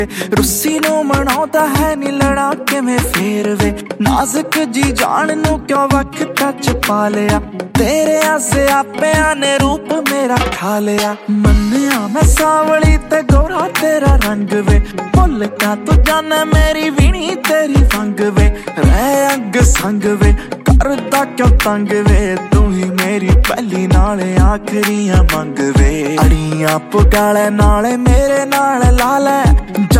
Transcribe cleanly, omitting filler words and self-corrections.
रुस्सी नू मनाउंदा है नी लड़ा किवें फेर वे नाजुक जी जान नू क्यों वक्त च पा लिया तेरे आसे आपियां ने रूप मेरा खा लिया मन्निया मैं सावली ते गोरा तेरा रंग वे भुल क्या तू जाने मेरी वीणी तेरी वंग वे रह अंग संग वे करदा क्यों तंग वे तू ही मेरी पहली नाले आखिरियां मंग वे अड़ियां पुगाले नाले मेरे नाल ला ले।